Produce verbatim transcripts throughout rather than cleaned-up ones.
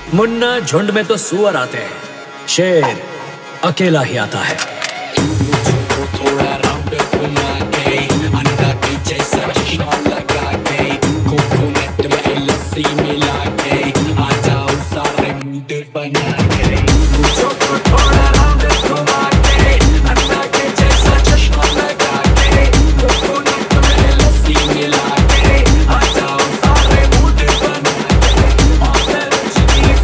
मुन्ना झुंड में तो सुअर आते हैं, शेर अकेला ही आता है। थोड़ा राउंड घुमा के अंडा के जैसा चश्मा लगा के कोकोनट में लस्सी मिला के आ जाओ सारे मूड बना के मुझको थोड़ा राउंड घुमा के अंडा के जैसा चश्मा लगा के कोकोनट में लस्सी मिला के आ जाओ सारे मूड बना के ऑलर चीज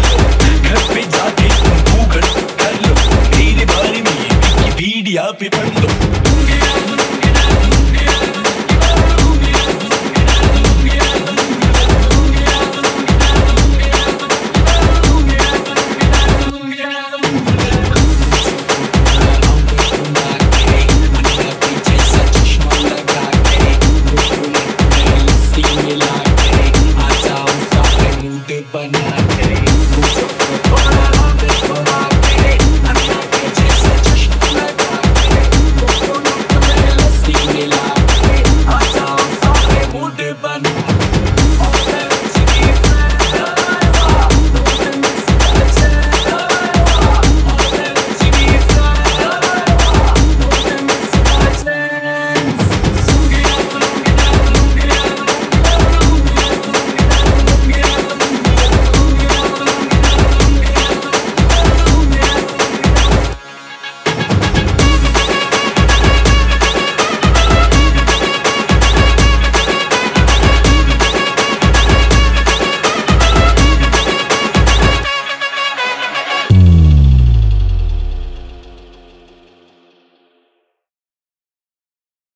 people